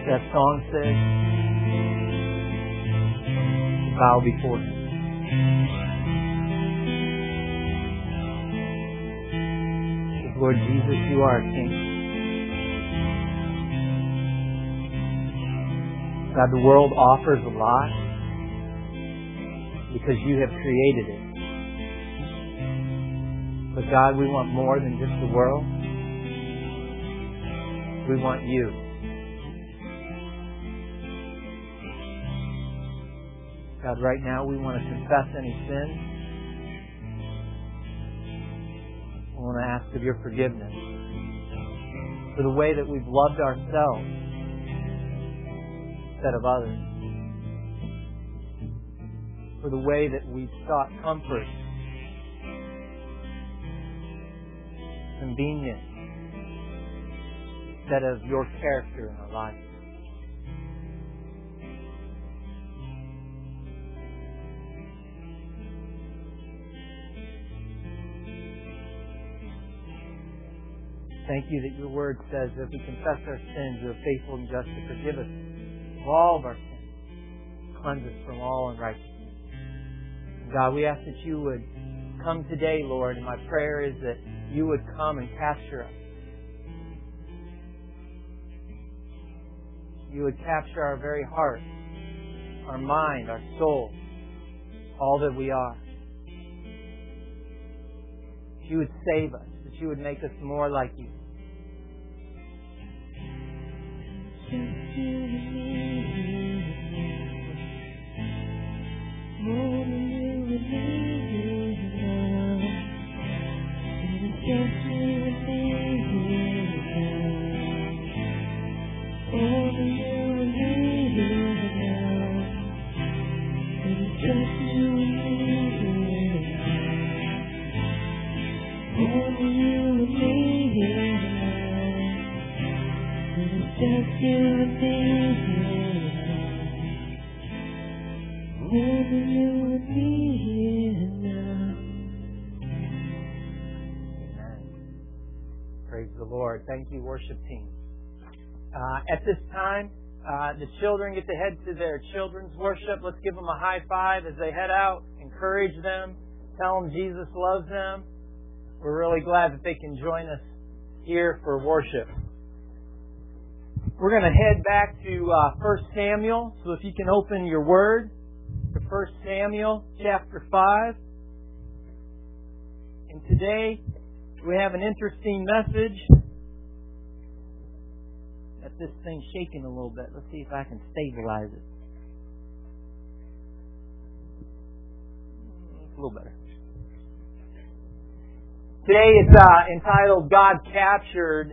That song says, bow before Him. Lord Jesus, You are our King. God, the world offers a lot because You have created it. But God, we want more than just the world. We want You. God, right now we want to confess any sin. We want to ask of Your forgiveness for the way that we've loved ourselves instead of others. For the way that we've sought comfort, convenience, instead of Your character in our life. Thank You that Your Word says that if we confess our sins, You are faithful and just to forgive us of all of our sins, cleanse us from all unrighteousness. And God, we ask that You would come today, Lord, and my prayer is that You would come and capture us. You would capture our very heart, our mind, our soul, all that we are. That You would save us, that You would make us more like You. Praise the Lord. Thank you, worship team. At this time, the children get to head to their children's worship. Let's give them a high five as they head out. Encourage them. Tell them Jesus loves them. We're really glad that they can join us here for worship. We're going to head back to 1 Samuel. So if you can open your Word to 1 Samuel chapter 5. And today we have an interesting message. Got this thing shaking a little bit. Let's see if I can stabilize it. It's a little better. Today it's entitled God is Captured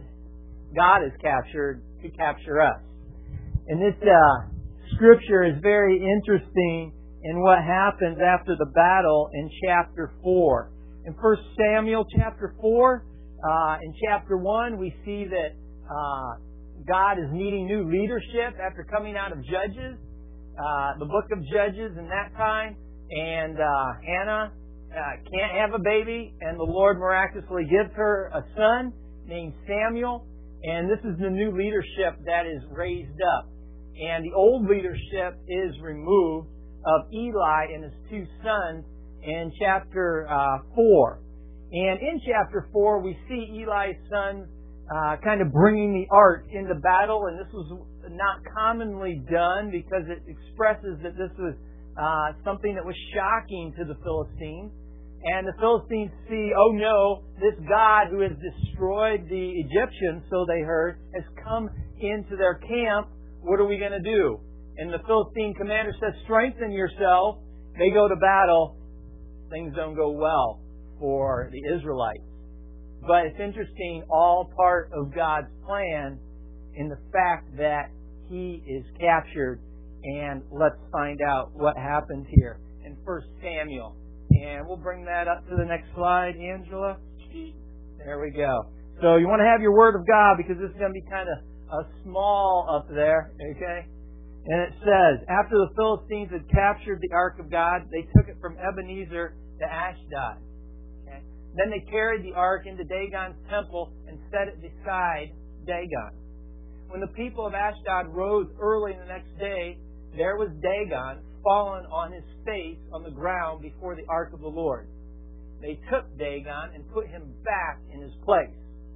to Capture Us. And this scripture is very interesting in what happens after the battle in chapter 4. In 1 Samuel chapter 4, in chapter 1, we see that God is needing new leadership after coming out of Judges, the book of Judges in that time. And Hannah can't have a baby, and the Lord miraculously gives her a son named Samuel. And this is the new leadership that is raised up. And the old leadership is removed of Eli and his two sons in chapter 4. And in chapter 4, we see Eli's sons kind of bringing the ark into battle. And this was not commonly done because it expresses that this was something that was shocking to the Philistines. And the Philistines see, oh no, this God who has destroyed the Egyptians, so they heard, has come into their camp. What are we going to do? And the Philistine commander says, strengthen yourself. They go to battle. Things don't go well for the Israelites. But it's interesting, all part of God's plan in the fact that He is captured. And let's find out what happens here in 1 Samuel. And we'll bring that up to the next slide, Angela. There we go. So you want to have your Word of God because this is going to be kind of small up there, okay? And it says, after the Philistines had captured the Ark of God, they took it from Ebenezer to Ashdod. Okay? Then they carried the Ark into Dagon's temple and set it beside Dagon. When the people of Ashdod rose early the next day, there was Dagon fallen on his face on the ground before the ark of the Lord. They took Dagon and put him back in his place.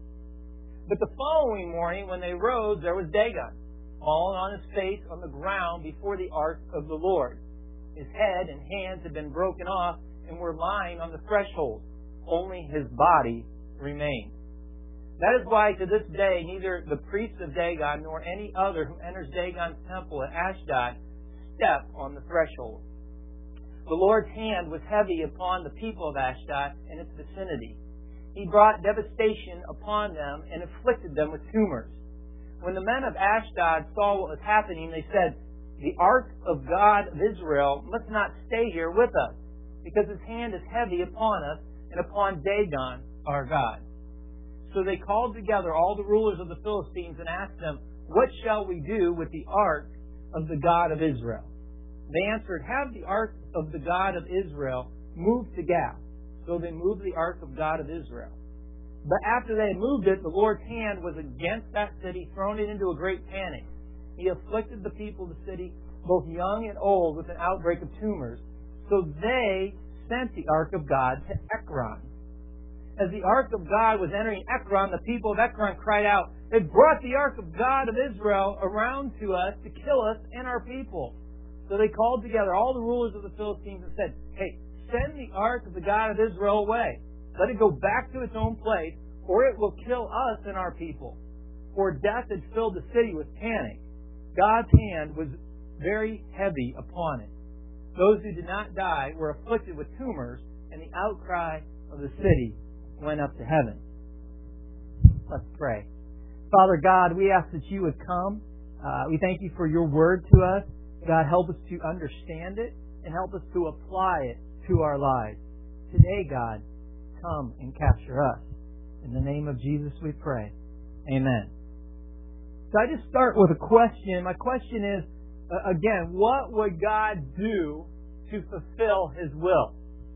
But the following morning, when they rose, there was Dagon fallen on his face on the ground before the ark of the Lord. His head and hands had been broken off and were lying on the threshold. Only his body remained. That is why to this day neither the priests of Dagon nor any other who enters Dagon's temple at Ashdod step on the threshold. The Lord's hand was heavy upon the people of Ashdod and its vicinity. He brought devastation upon them and afflicted them with tumors. When the men of Ashdod saw what was happening, they said, "The ark of God of Israel must not stay here with us, because his hand is heavy upon us and upon Dagon, our God." So they called together all the rulers of the Philistines and asked them, "What shall we do with the ark of the God of Israel?" They answered, "Have the ark of the God of Israel moved to Gath." So they moved the ark of God of Israel. But after they had moved it, the Lord's hand was against that city, throwing it into a great panic. He afflicted the people of the city, both young and old, with an outbreak of tumors. So they sent the ark of God to Ekron. As the ark of God was entering Ekron, the people of Ekron cried out, "They brought the ark of God of Israel around to us to kill us and our people." So they called together all the rulers of the Philistines and said, "Hey, send the ark of the God of Israel away. Let it go back to its own place, or it will kill us and our people." For death had filled the city with panic. God's hand was very heavy upon it. Those who did not die were afflicted with tumors, and the outcry of the city went up to heaven. Let's pray. Father God, we ask that you would come. We thank you for your word to us. God, help us to understand it and help us to apply it to our lives. Today, God, come and capture us. In the name of Jesus we pray. Amen. So I just start with a question. My question is, again, what would God do to fulfill His will?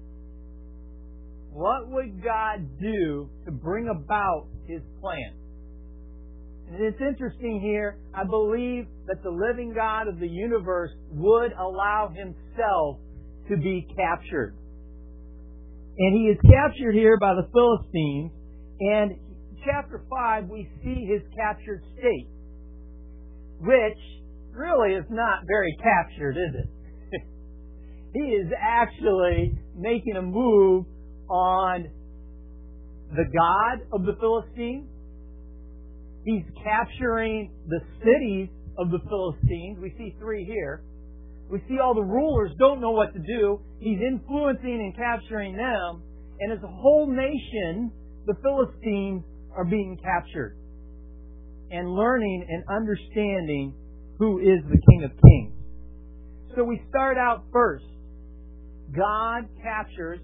What would God do to bring about His plan? And it's interesting here, I believe that the living God of the universe would allow Himself to be captured. And He is captured here by the Philistines. And chapter 5, we see His captured state, which really is not very captured, is it? He is actually making a move on the God of the Philistines. He's capturing the cities of the Philistines. We see 3 here. We see all the rulers don't know what to do. He's influencing and capturing them. And as a whole nation, the Philistines are being captured and learning and understanding who is the King of Kings. So we start out first. God captures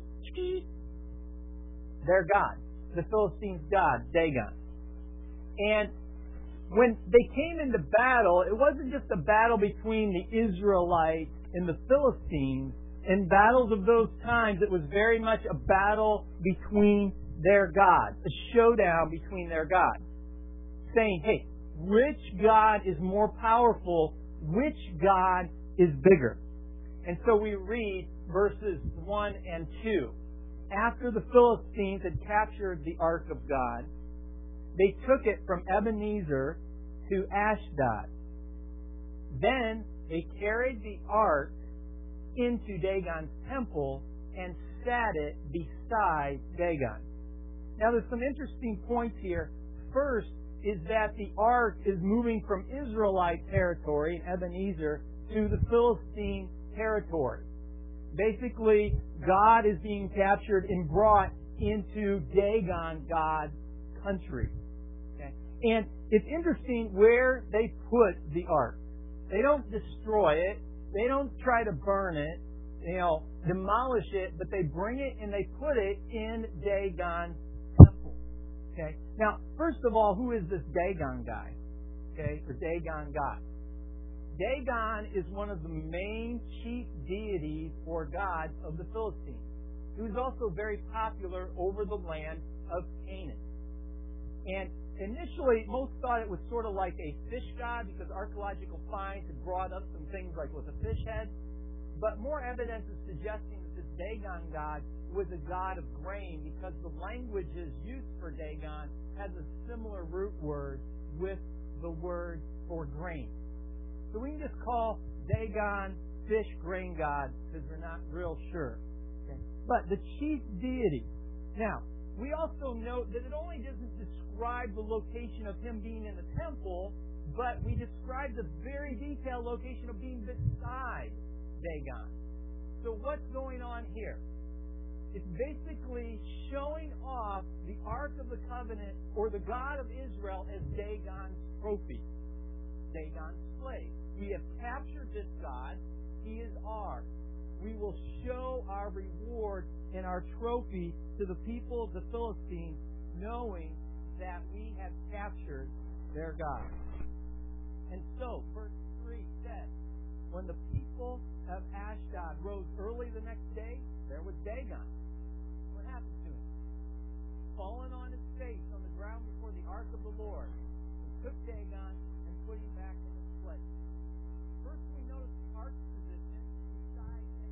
their God, the Philistines' God, Dagon. And when they came into battle, it wasn't just a battle between the Israelites and the Philistines. In battles of those times, it was very much a battle between their gods, a showdown between their gods. Saying, hey, which God is more powerful? Which God is bigger? And so we read verses 1 and 2. After the Philistines had captured the ark of God, they took it from Ebenezer to Ashdod. Then they carried the ark into Dagon's temple and sat it beside Dagon. Now there's some interesting points here. First is that the ark is moving from Israelite territory in Ebenezer to the Philistine territory. Basically, God is being captured and brought into Dagon, God's country. Okay? And it's interesting where they put the ark. They don't destroy it. They don't try to burn it, demolish it, but they bring it and they put it in Dagon's temple. Okay? Now, first of all, who is this Dagon guy? Okay? Or Dagon God? Dagon is one of the main chief deities or gods of the Philistines. He was also very popular over the land of Canaan. And initially, most thought it was sort of like a fish god because archaeological finds had brought up some things like with a fish head. But more evidence is suggesting that this Dagon god was a god of grain because the languages used for Dagon has a similar root word with the word for grain. So we can just call Dagon fish grain god because we're not real sure. Okay. But the chief deity. Now, we also note that it only doesn't describe the location of him being in the temple, but we describe the very detailed location of being beside Dagon. So what's going on here? It's basically showing off the Ark of the Covenant or the God of Israel as Dagon's trophy, Dagon's slave. We have captured this God. He is ours. We will show our reward and our trophy to the people of the Philistines, knowing that we have captured their God. And so, verse 3 says, when the people of Ashdod rose early the next day, there was Dagon. What happened to him? Fallen on his face on the ground before the ark of the Lord. He took Dagon and put him back in his place. First, we notice the ark's position beside Dagon.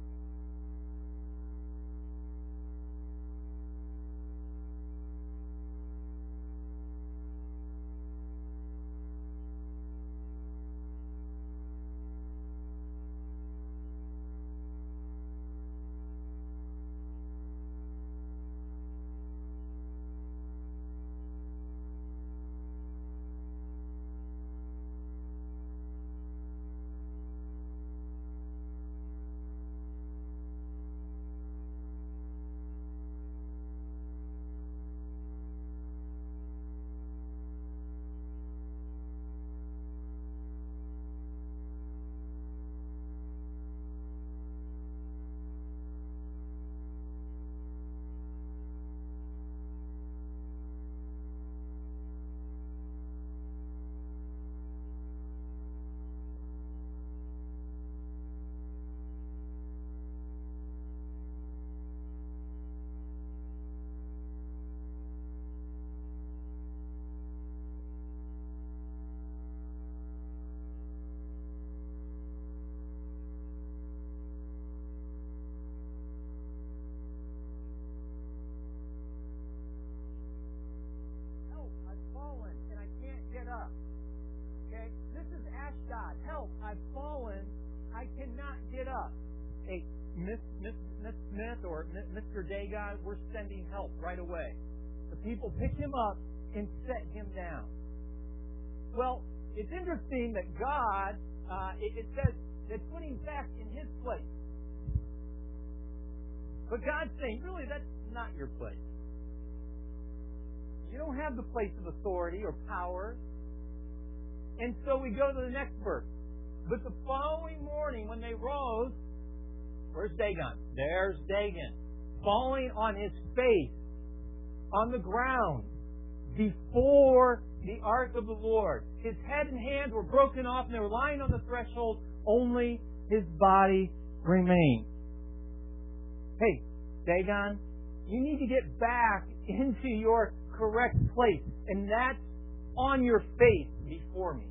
Up. Okay? This is Ashdod. Help, I've fallen. I cannot get up. Hey, Miss Smith or Mr. Dagon, we're sending help right away. The people pick him up and set him down. Well, it's interesting that God, it says, they put him back in his place. But God's saying, really, that's not your place. You don't have the place of authority or power. And so we go to the next verse. But the following morning when they rose, where's Dagon? There's Dagon, falling on his face on the ground before the ark of the Lord. His head and hands were broken off and they were lying on the threshold. Only his body remained. Hey, Dagon, you need to get back into your correct place. And that's on your face before me.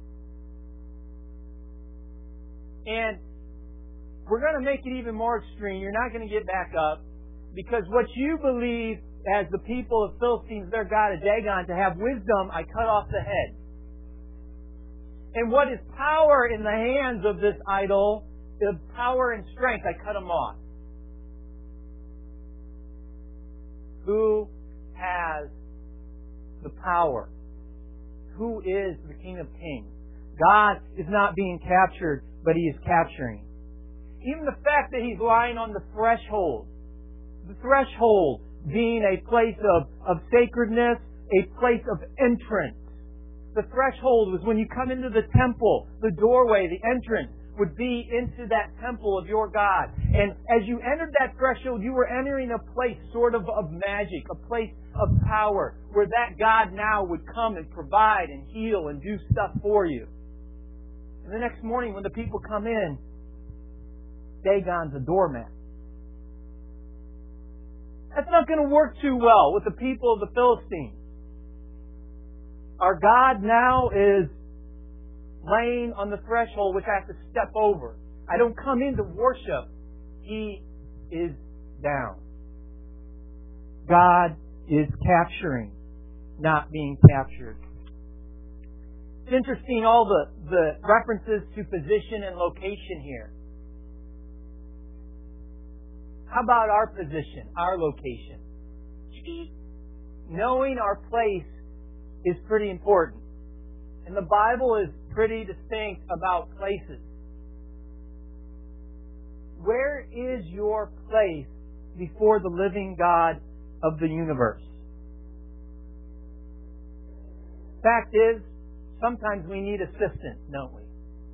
And we're going to make it even more extreme. You're not going to get back up because what you believe as the people of Philistines, their God is Dagon, to have wisdom, I cut off the head. And what is power in the hands of this idol, the power and strength, I cut them off. Who has the power? Who is the King of Kings? God is not being captured, but He is capturing. Even the fact that He's lying on the threshold being a place of sacredness, a place of entrance. The threshold was when you come into the temple, the doorway, the entrance would be into that temple of your God. And as you entered that threshold, you were entering a place sort of magic, a place of power, where that God now would come and provide and heal and do stuff for you. And the next morning when the people come in, Dagon's a doormat. That's not going to work too well with the people of the Philistines. Our God now is laying on the threshold which I have to step over. I don't come into worship. He is down. God is capturing, not being captured. It's interesting, all the references to position and location here. How about our position, our location? Knowing our place is pretty important. And the Bible is pretty distinct about places. Where is your place before the living God of the universe? Fact is, sometimes we need assistance, don't we?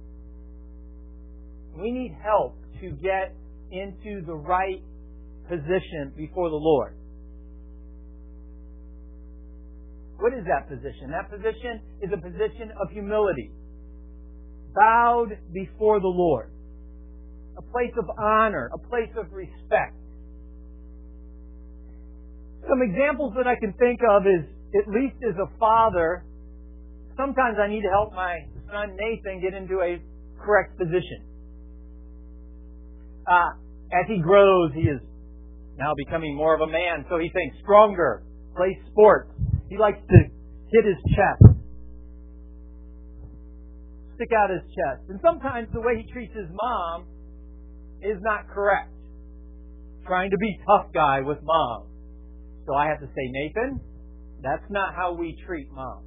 We need help to get into the right position before the Lord. What is that position? That position is a position of humility. Bowed before the Lord. A place of honor, a place of respect. Some examples that I can think of is, at least as a father, sometimes I need to help my son Nathan get into a correct position. As he grows, he is now becoming more of a man, so he thinks stronger, plays sports. He likes to hit his chest, stick out his chest. And sometimes the way he treats his mom is not correct. Trying to be tough guy with mom. So I have to say, Nathan, that's not how we treat mom.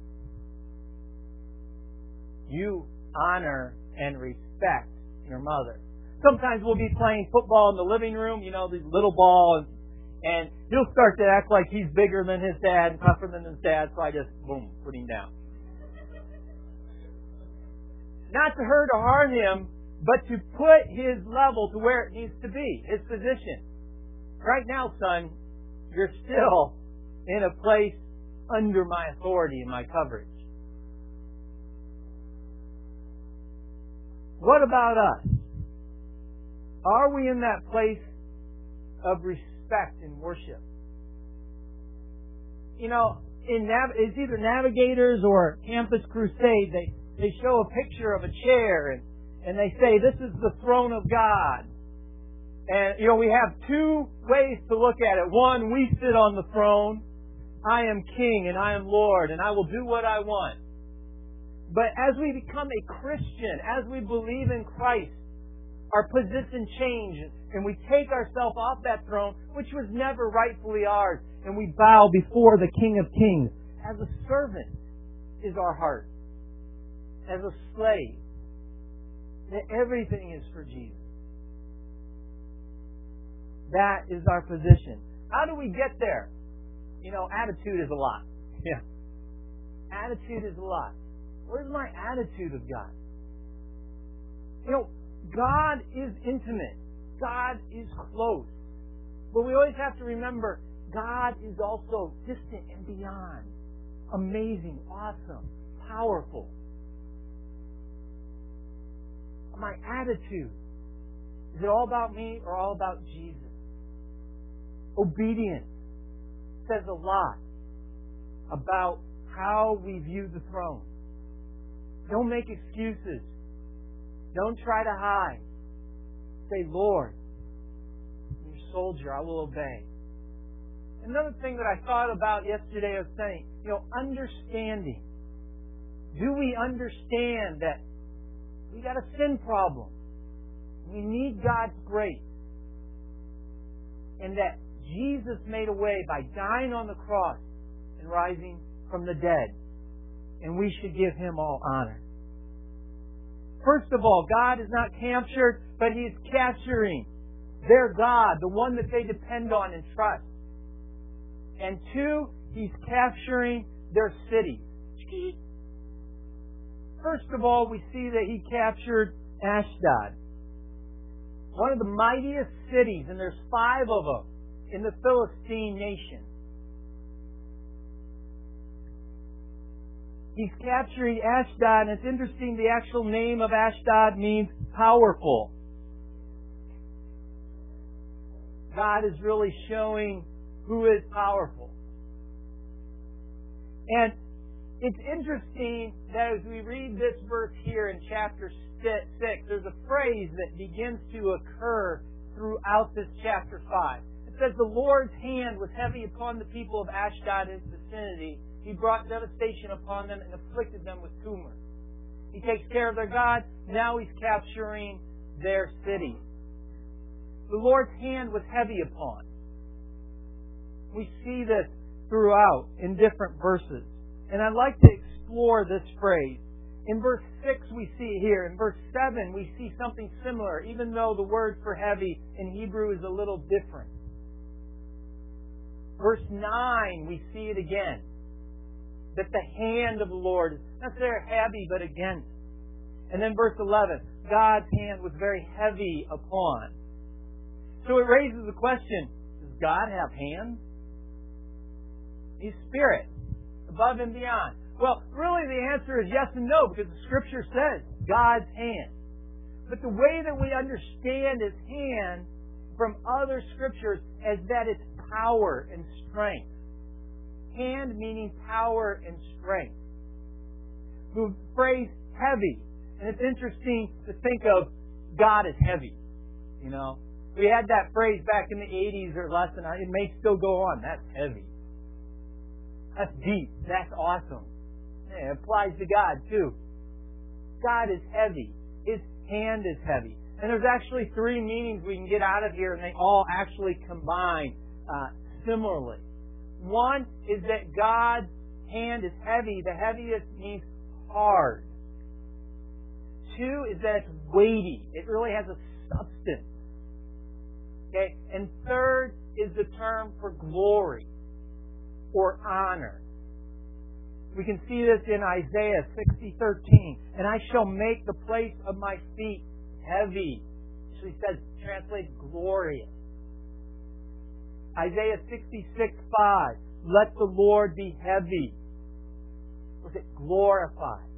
You honor and respect your mother. Sometimes we'll be playing football in the living room, these little balls, and he'll start to act like he's bigger than his dad and tougher than his dad, so I just, boom, put him down. Not to hurt or harm him, but to put his level to where it needs to be, his position. Right now, son, you're still in a place under my authority and my coverage. What about us? Are we in that place of respect and worship? It's either Navigators or Campus Crusade. They show a picture of a chair and they say, this is the throne of God. And, we have two ways to look at it. One, we sit on the throne. I am King and I am Lord and I will do what I want. But as we become a Christian, as we believe in Christ, our position changes and we take ourselves off that throne, which was never rightfully ours, and we bow before the King of Kings. As a servant is our heart. As a slave. That everything is for Jesus. That is our position. How do we get there? Attitude is a lot. Yeah. Attitude is a lot. Where's my attitude of God? God is intimate. God is close. But we always have to remember, God is also distant and beyond. Amazing, awesome, powerful. My attitude, is it all about me or all about Jesus? Obedience says a lot about how we view the throne. Don't make excuses. Don't try to hide. Say, Lord, I'm your soldier, I will obey. Another thing that I thought about yesterday, I was saying, understanding. Do we understand that we got a sin problem? We need God's grace. And that Jesus made a way by dying on the cross and rising from the dead. And we should give Him all honor. First of all, God is not captured, but He is capturing their God, the one that they depend on and trust. And two, He's capturing their cities. First of all, we see that He captured Ashdod, one of the mightiest cities, and there's 5 of them in the Philistine nation. He's capturing Ashdod, and it's interesting, the actual name of Ashdod means powerful. God is really showing who is powerful. And It's interesting that as we read this verse here in chapter 6, there's a phrase that begins to occur throughout this chapter 5. It says, the Lord's hand was heavy upon the people of Ashdod and its vicinity. He brought devastation upon them and afflicted them with tumors. He takes care of their God. Now He's capturing their cities. The Lord's hand was heavy upon. We see this throughout in different verses. And I'd like to explore this phrase. In verse 6 we see it here. In verse 7 we see something similar, even though the word for heavy in Hebrew is a little different. Verse 9 we see it again. That the hand of the Lord is not necessarily heavy, but against. And then verse 11, God's hand was very heavy upon. So it raises the question, does God have hands? He's spirit, above and beyond. Well, really the answer is yes and no, because the Scripture says God's hand. But the way that we understand His hand from other Scriptures is that it's power and strength. Hand meaning power and strength. The phrase heavy. And it's interesting to think of God as heavy. You know, we had that phrase back in the 80s or less, and it may still go on. That's heavy. That's deep. That's awesome. Yeah, it applies to God too. God is heavy. His hand is heavy. And there's actually 3 meanings we can get out of here, and they all actually combine similarly. One is that God's hand is heavy. The heaviest means hard. 2 is that it's weighty. It really has a substance. Okay? And 3rd is the term for glory or honor. We can see this in Isaiah 60:13. And I shall make the place of my feet heavy. Actually says, translated glorious. Isaiah 66:5. Let the Lord be heavy. Was it glorified?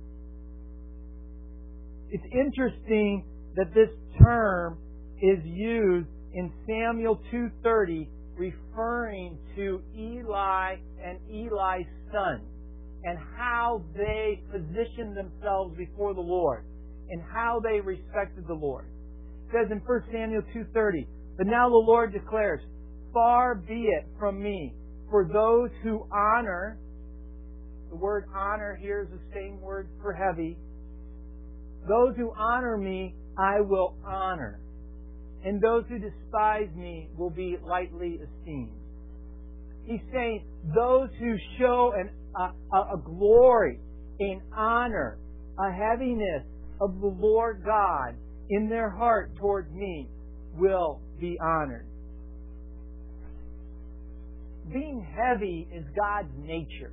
It's interesting that this term is used in Samuel 2:30, referring to Eli and Eli's sons and how they positioned themselves before the Lord and how they respected the Lord. It says in 1 Samuel 2:30, but now the Lord declares, far be it from me for those who honor, the word honor here is the same word for heavy, those who honor me I will honor, and those who despise me will be lightly esteemed. He's saying those who show a glory, an honor, a heaviness of the Lord God in their heart towards me will be honored. Being heavy is God's nature.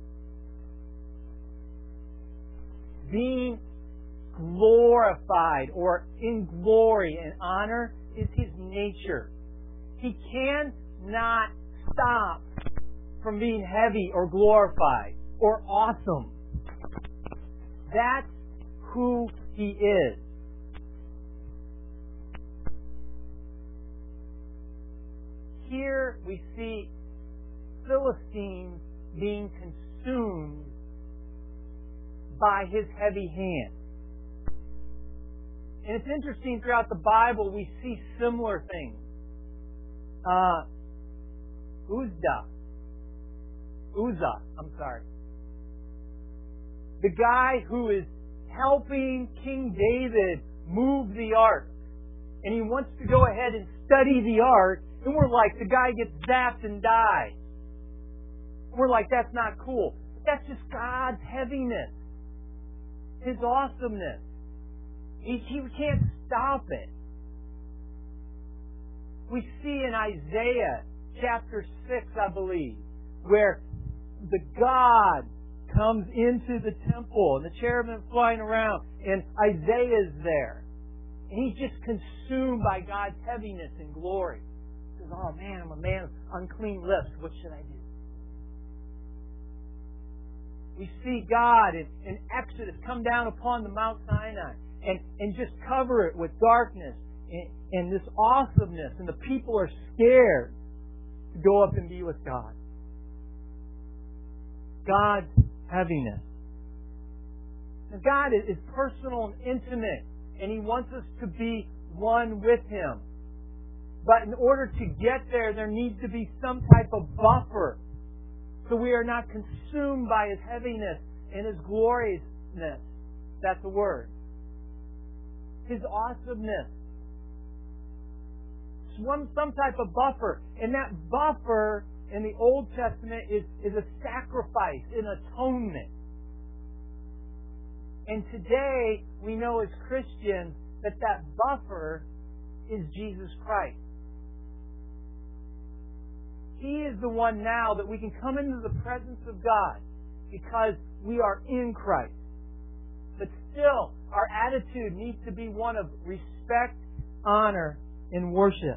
Being glorified or in glory and honor is His nature. He cannot stop from being heavy or glorified or awesome. That's who He is. Here we see Philistines being consumed by His heavy hand. And it's interesting, throughout the Bible we see similar things. Uzzah. The guy who is helping King David move the ark. And he wants to go ahead and study the ark. And we're like, the guy gets zapped and dies. We're like, that's not cool. That's just God's heaviness. His awesomeness. He can't stop it. We see in Isaiah chapter 6, I believe, where the God comes into the temple and the cherubim flying around and Isaiah is there. And he's just consumed by God's heaviness and glory. He says, oh man, I'm a man of unclean lips. What should I do? We see God in Exodus come down upon the Mount Sinai and just cover it with darkness and this awesomeness, and the people are scared to go up and be with God. God's heaviness. Now, God is personal and intimate, and He wants us to be one with Him. But in order to get there, there needs to be some type of buffer, so we are not consumed by His heaviness and His gloriousness. That's the word. His awesomeness. Some type of buffer. And that buffer in the Old Testament is a sacrifice, an atonement. And today, we know as Christians that buffer is Jesus Christ. He is the one now that we can come into the presence of God because we are in Christ. But still, our attitude needs to be one of respect, honor, and worship.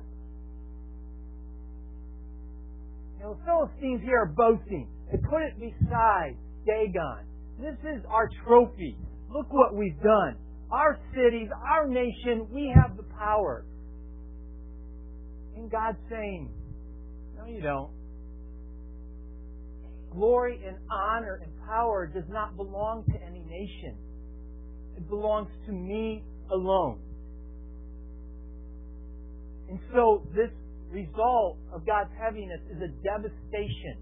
Now, the Philistines here are boasting. They put it beside Dagon. This is our trophy. Look what we've done. Our cities, our nation, we have the power. And God's saying, no, you don't. Glory and honor and power does not belong to any nation. It belongs to me alone. And so this result of God's heaviness is a devastation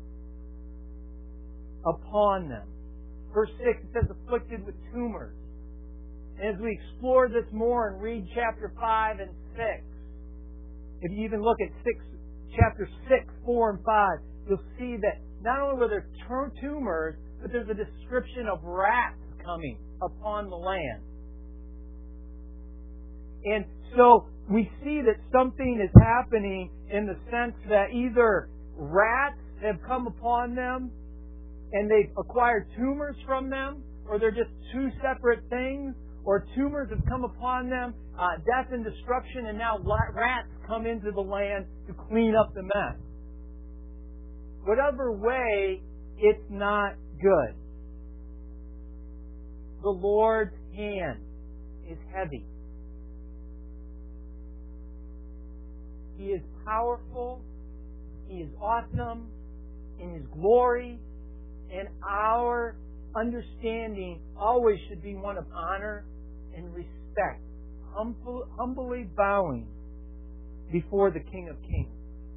upon them. Verse 6, it says, afflicted with tumors. And as we explore this more and read chapter 5 and 6, if you even look at chapter 6, 4, and 5, you'll see that not only were there tumors, but there's a description of rats coming upon the land. And so we see that something is happening in the sense that either rats have come upon them and they've acquired tumors from them, or they're just two separate things, or tumors have come upon them, death and destruction, and now rats come into the land to clean up the mess. Whatever way, it's not good. The Lord's hand is heavy. He is powerful. He is awesome in His glory. And our understanding always should be one of honor and respect. Humbly bowing before the King of Kings.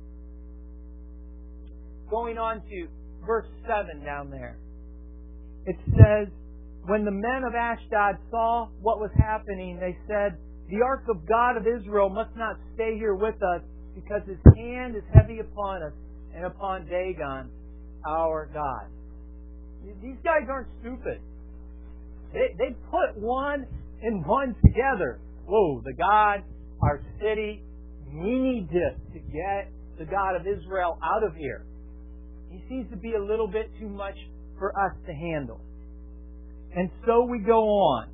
Going on to verse 7 down there. It says, when the men of Ashdod saw what was happening, they said, the ark of God of Israel must not stay here with us, because His hand is heavy upon us and upon Dagon, our God. These guys aren't stupid. They put one and one together. Whoa, the God, our city, we need to get the God of Israel out of here. He seems to be a little bit too much for us to handle. And so we go on.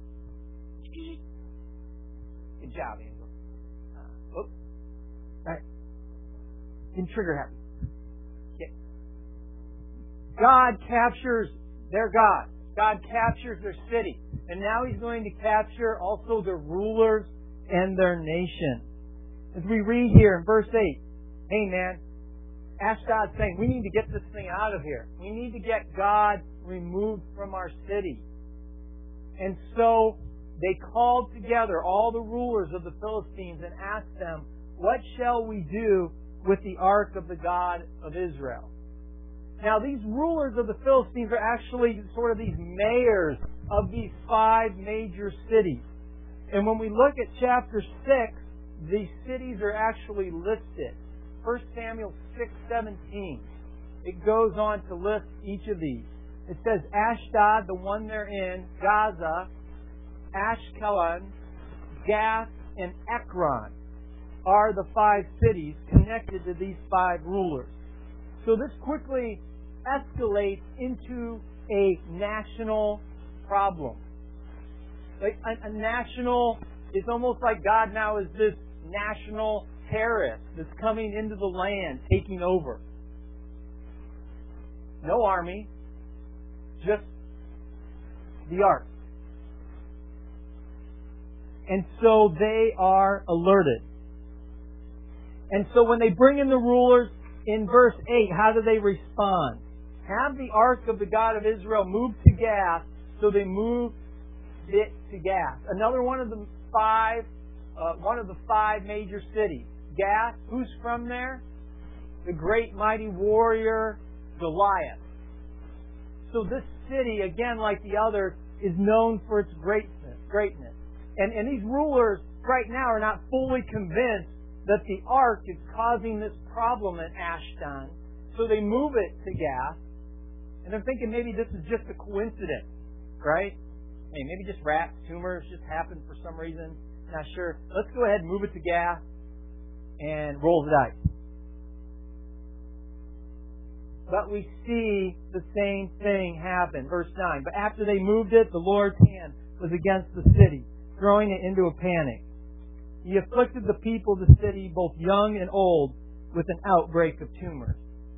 Good job, Angel. Oops. All right. Didn't trigger happy. Okay. God captures their God. God captures their city. And now He's going to capture also their rulers and their nation. As we read here in verse 8, hey man, Ashdod's saying, we need to get this thing out of here. We need to get God removed from our city. And so they called together all the rulers of the Philistines and asked them, what shall we do with the ark of the God of Israel? Now, these rulers of the Philistines are actually sort of these mayors of these 5 major cities. And when we look at chapter 6, these cities are actually listed. 1 Samuel 6:17. It goes on to list each of these. It says Ashdod, the one they're in, Gaza, Ashkelon, Gath, and Ekron are the 5 cities connected to these 5 rulers. So this quickly escalates into a national problem. Like a national, it's almost like God now is this national terrorist that's coming into the land, taking over. No army, just the ark. And so they are alerted. And so when they bring in the rulers, in verse 8, how do they respond? have the ark of the God of Israel moved to Gath, so they moved it to Gath. Another one of the five major cities. Gath, who's from there? The great mighty warrior Goliath. So this city, again, like the others, is known for its greatness. And these rulers right now are not fully convinced that the ark is causing this problem in Ashdod. So they move it to Gath. And they're thinking maybe this is just a coincidence, right? Hey, maybe just rats, tumors just happened for some reason. Not sure. Let's go ahead and move it to Gath and roll the dice. But we see the same thing happen. Verse 9. But after they moved it, the Lord's hand was against the city, throwing it into a panic. He afflicted the people of the city, both young and old, with an outbreak of tumors.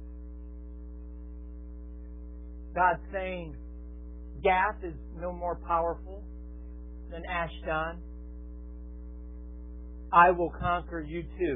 God's saying, Gath is no more powerful than Ashdod. I will conquer you too.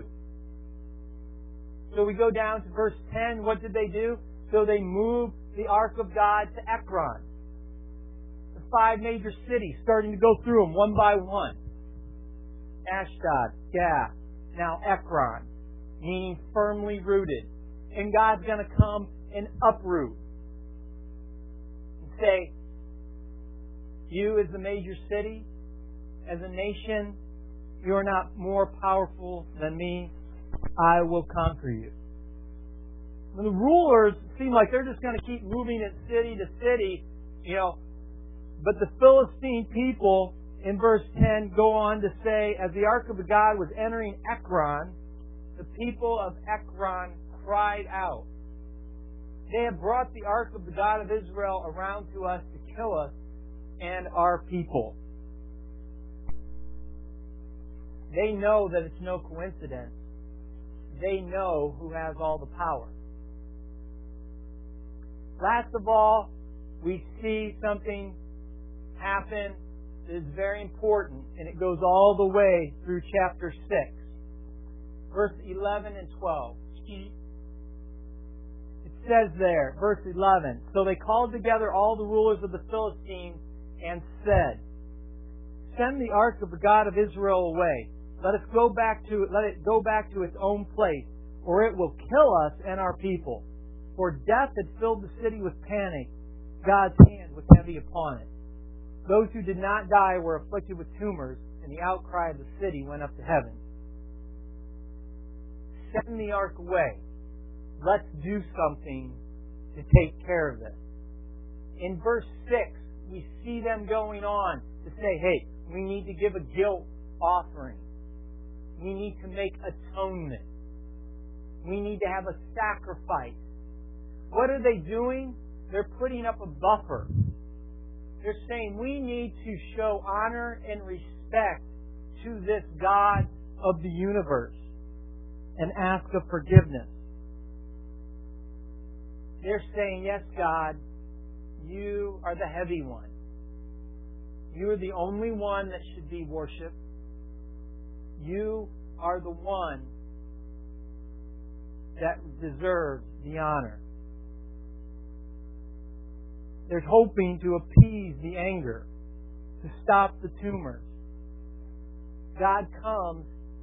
So we go down to verse 10. What did they do? So they moved the ark of God to Ekron. The five major cities, starting to go through them one by one. Ashdod, Gath, now Ekron, meaning firmly rooted. And God's going to come and uproot. And say, you as the major city, as a nation, you are not more powerful than me. I will conquer you. And the rulers seem like they're just going to keep moving it city to city, But the Philistine people, in verse 10, go on to say, as the ark of God was entering Ekron, the people of Ekron cried out. They have brought the ark of the God of Israel around to us to kill us and our people. They know that it's no coincidence. They know who has all the power. Last of all, we see something happen that is very important, and it goes all the way through chapter 6. Verse 11 and 12. It says there, verse 11, so they called together all the rulers of the Philistines and said, send the ark of the God of Israel away. Let it go back to its own place, or it will kill us and our people. For death had filled the city with panic. God's hand was heavy upon it. Those who did not die were afflicted with tumors, and the outcry of the city went up to heaven. Send the ark away. Let's do something to take care of this. In verse 6, we see them going on to say, hey, we need to give a guilt offering. We need to make atonement. We need to have a sacrifice. What are they doing? They're putting up a buffer. They're saying we need to show honor and respect to this God of the universe and ask of forgiveness. They're saying, yes, God, you are the heavy one. You are the only one that should be worshipped. You are the one that deserves the honor. They're hoping to appease the anger, to stop the tumors. God comes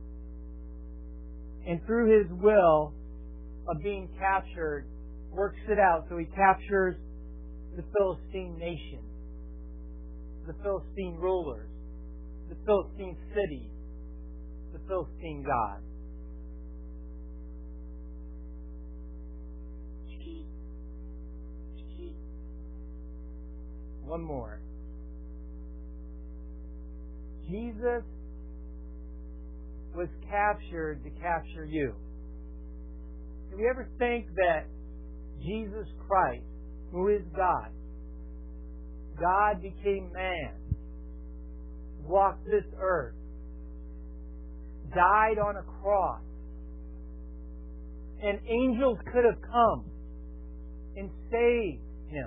and through His will of being captured, works it out. So He captures the Philistine nation, the Philistine rulers, the Philistine cities, the Philistine God. One more. Jesus was captured to capture you. Do we ever think that Jesus Christ, who is God, God became man, walked this earth, died on a cross, and angels could have come and saved Him?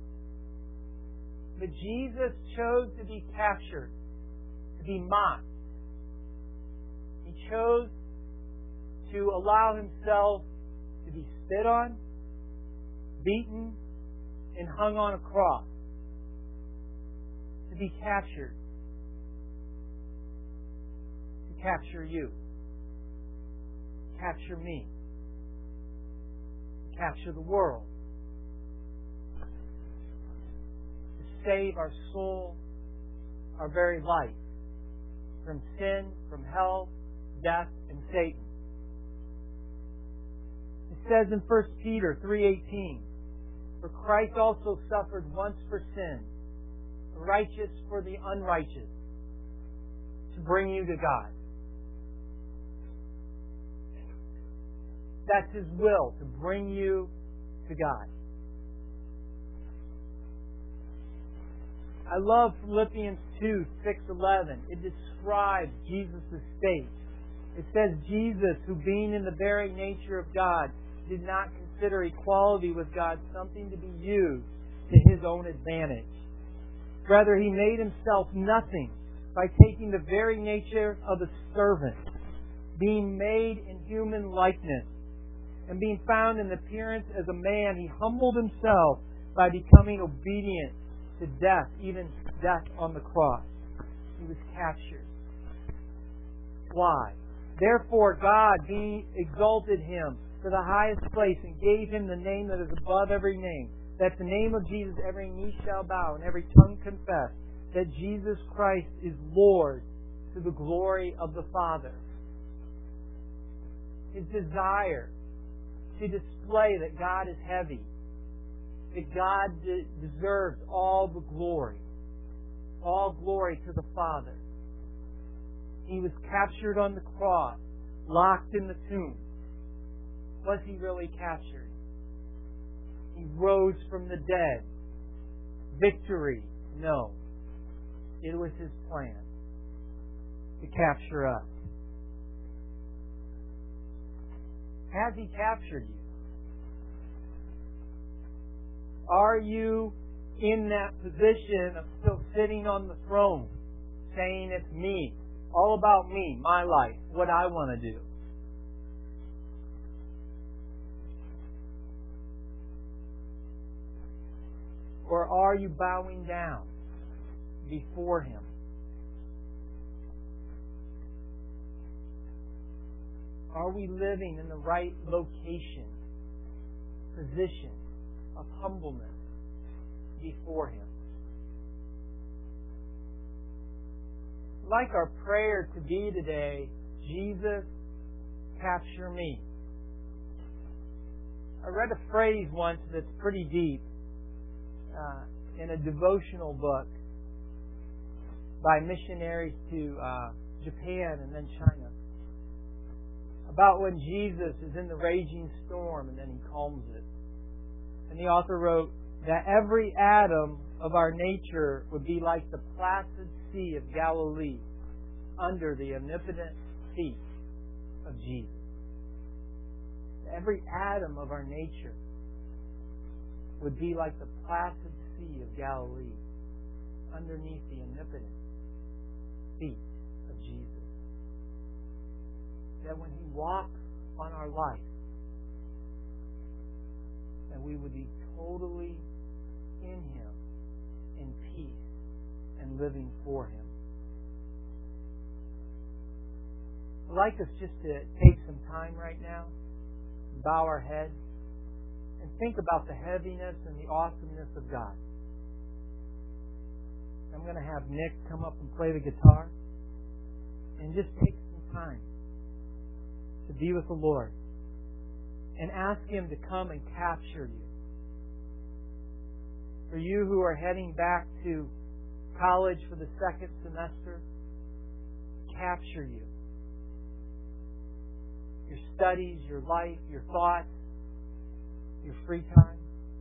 But Jesus chose to be captured, to be mocked. He chose to allow Himself to be spit on, beaten, and hung on a cross. To be captured. To capture you. Capture me. Capture the world. To save our soul, our very life, from sin, from hell, death, and Satan. It says in 1 Peter 3:18, "For Christ also suffered once for sin, the righteous for the unrighteous, to bring you to God." That's His will, to bring you to God. I love Philippians 2:6-11. It describes Jesus' state. It says, "Jesus, who being in the very nature of God, did not consider equality with God something to be used to His own advantage. Rather, He made Himself nothing by taking the very nature of a servant, being made in human likeness, and being found in appearance as a man, He humbled Himself by becoming obedient to death, even death on the cross." He was captured. Why? "Therefore God, being exalted Him to the highest place and gave Him the name that is above every name, that at the name of Jesus every knee shall bow and every tongue confess that Jesus Christ is Lord, to the glory of the Father." His desire to display that God is heavy, that God deserves all the glory. All glory to the Father. He was captured on the cross, locked in the tomb. Was He really captured? He rose from the dead. Victory? No. It was His plan to capture us. Has He captured you? Are you in that position of still sitting on the throne, saying it's me, all about me, my life, what I want to do? Or are you bowing down before Him? Are we living in the right location, position of humbleness before Him? I'd like our prayer to be today, "Jesus, capture me." I read a phrase once that's pretty deep in a devotional book by missionaries to Japan and then China, about when Jesus is in the raging storm and then He calms it. And the author wrote that every atom of our nature would be like the placid Sea of Galilee under the omnipotent feet of Jesus. Every atom of our nature would be like the placid Sea of Galilee underneath the omnipotent feet of Jesus. That when He walks on our life, that we would be totally in Him, in peace, and living for Him. I'd like us just to take some time right now, bow our heads, and think about the heaviness and the awesomeness of God. I'm going to have Nick come up and play the guitar, and just take some time to be with the Lord and ask Him to come and capture you. For you who are heading back to college for the second semester, capture you. Your studies, your life, your thoughts, your free time.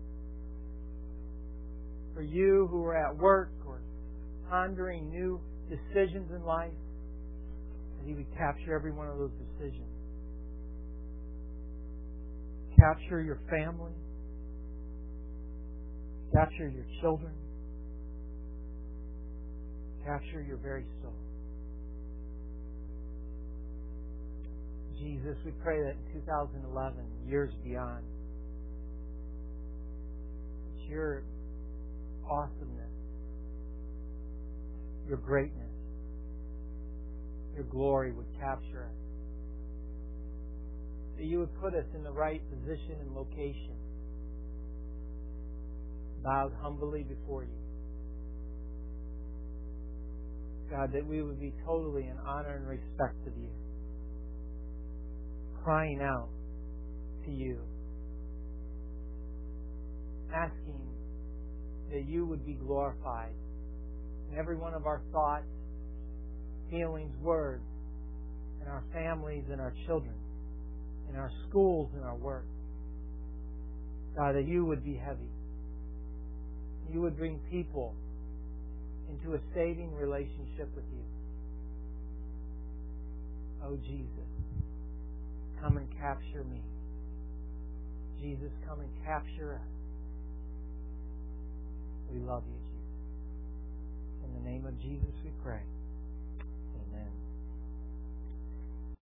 For you who are at work or pondering new decisions in life, that He would capture every one of those decisions. Capture your family. Capture your children. Capture your very soul. Jesus, we pray that in 2011, years beyond, that your awesomeness, your greatness, your glory would capture us. That you would put us in the right position and location, bowed humbly before you. God, that we would be totally in honor and respect of you, crying out to you, asking that you would be glorified in every one of our thoughts, feelings, words, in our families and our children, in our schools and our work. God, that you would be heavy. You would bring people into a saving relationship with you. Oh, Jesus, come and capture me. Jesus, come and capture us. We love you, Jesus. In the name of Jesus